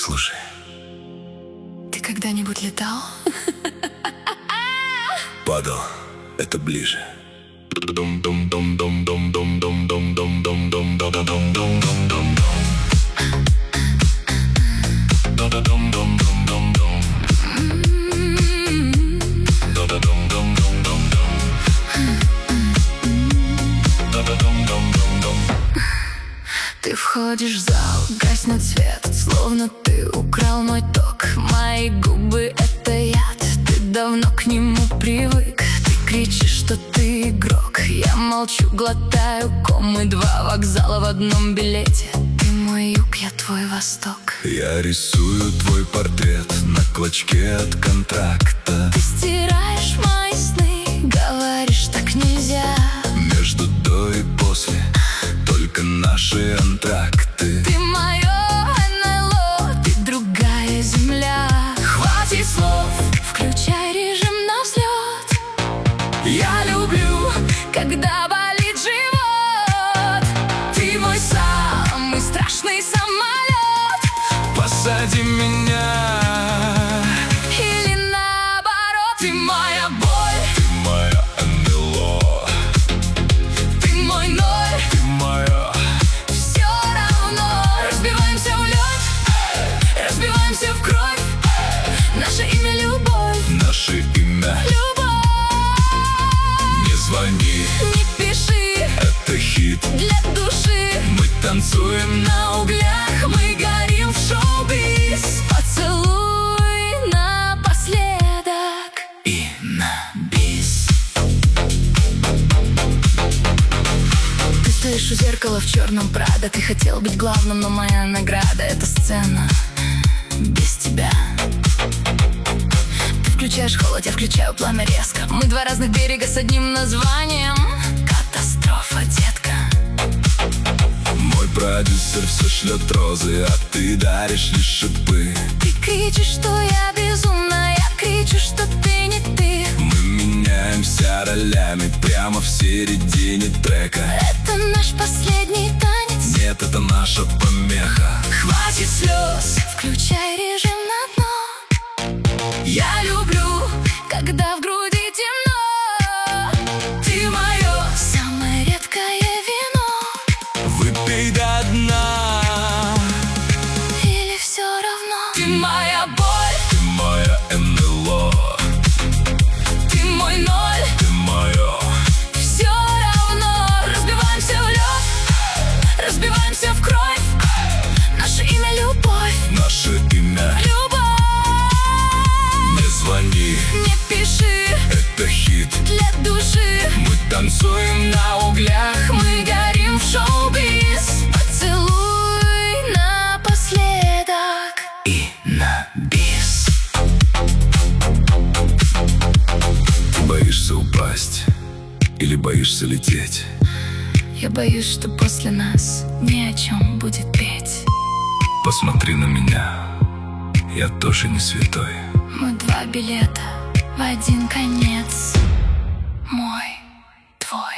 Слушай, Ты когда-нибудь летал? падал, это ближе. Ты входишь в зал, гаснет свет, словно ты украл мой ток. Мои губы — это яд, ты давно к нему привык. Ты кричишь, что ты игрок, я молчу, глотаю ком. Мы два вокзала в одном билете. Ты мой юг, я твой восток. Я рисую твой портрет на клочке от контракта. Ты стираешь мои сны, говоришь, так нельзя. Между до и после только наши антракты. Ты мое НЛО, ты другая земля. Хватит слов, включай режим на взлет. Я люблю, когда болит живот. Ты мой самый страшный самолет. Посади меня. Или наоборот, ты моя боль. Ты моя НЛО. Ты мой ноль. Ты моя. Все равно разбиваемся в лед, разбиваемся в кровь. Наше имя — любовь. Наше имя. Любовь. Не звони, Не пиши, это хит. для души. Мы танцуем На углях мы горим в шоу-биз. Поцелуй напоследок и на бис. Ты стоишь у зеркала в черном Прадо. Ты хотел быть главным, но моя награда — это сцена без тебя. Ты включаешь холод, я включаю пламя резко. Мы два разных берега с одним названием. Катастрофа, детка. Мой продюсер все шлет розы, а ты даришь лишь шипы. Ты кричишь, что я безумна, я кричу, что ты не ты. Мы меняемся ролями прямо в середине трека. Это наш последний танец. Нет, это наша помеха. Хватит слез, включай режим на дно. Я люблю, когда в груди темно. Ты мое самое редкое вино. Выпей до дна. Или все равно. Ты моя боль. Ты моя НЛО. Ты мой ноль. Ты мое. Все равно разбиваемся в лед, разбиваемся в кровь. Наше имя — любовь. Наше имя. Любовь. Не звони, Не пиши, это хит. для души. Мы танцуем на углях. Мы горим в шоу-биз. Поцелуй напоследок И на бис. Ты боишься упасть или боишься лететь? Я боюсь, что после нас ни о чем будет петь. Посмотри на меня, я тоже не святой. Мы два билета в один конец. Мой, твой.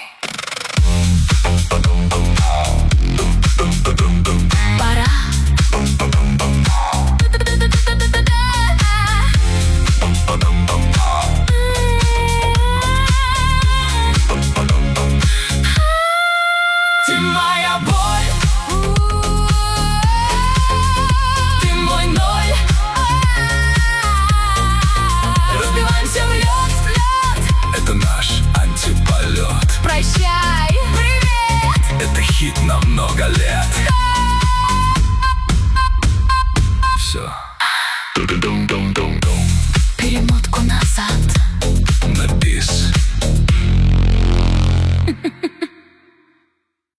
Пора. Ты моя боль. Ты мой ноль. Разбиваемся в лед. Это наш антиполет. Прощай, привет. Это хит на много лет. Все. Перемотку назад.